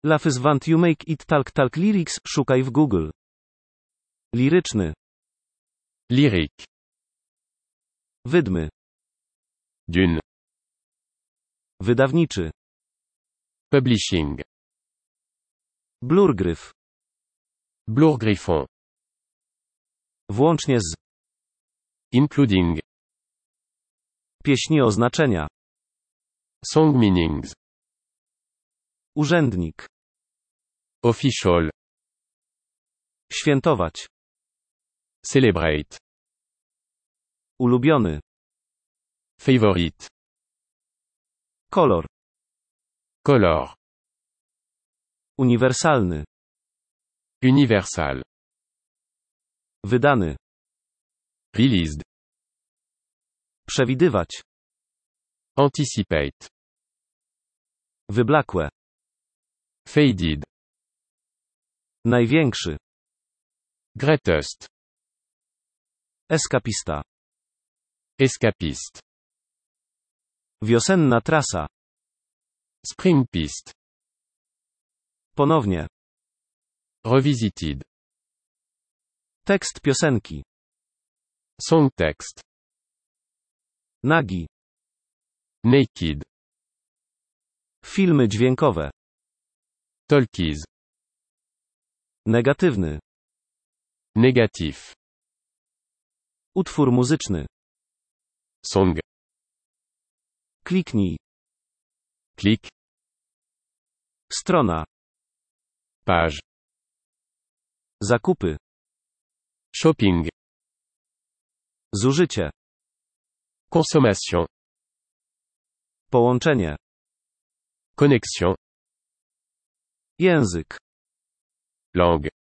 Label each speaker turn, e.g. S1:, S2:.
S1: Lafys want you make it talk talk lyrics, szukaj w Google. Liryczny.
S2: Lyrique.
S1: Wydmy.
S2: D'une.
S1: Wydawniczy.
S2: Publishing.
S1: Blurgryf.
S2: Blurgriffon.
S1: Włącznie z.
S2: Including.
S1: Pieśni oznaczenia.
S2: Song meanings.
S1: Urzędnik.
S2: Official.
S1: Świętować.
S2: Celebrate.
S1: Ulubiony.
S2: Favorite.
S1: Kolor.
S2: Color.
S1: Uniwersalny.
S2: Universal.
S1: Wydany.
S2: Released.
S1: Przewidywać.
S2: Anticipate.
S1: Wyblakłe.
S2: Faded.
S1: Największy.
S2: Greatest.
S1: Eskapista.
S2: Escapist.
S1: Wiosenna trasa.
S2: Spring piste.
S1: Ponownie.
S2: Revisited.
S1: Tekst piosenki.
S2: Song text.
S1: Nagi.
S2: Naked.
S1: Filmy dźwiękowe.
S2: Talkies.
S1: Negatywny.
S2: Negatif.
S1: Utwór muzyczny.
S2: Song.
S1: Kliknij.
S2: Click.
S1: Strona.
S2: Page.
S1: Zakupy.
S2: Shopping.
S1: Zużycie.
S2: Consommation.
S1: Połączenie.
S2: Connexion.
S1: Język.
S2: Langue.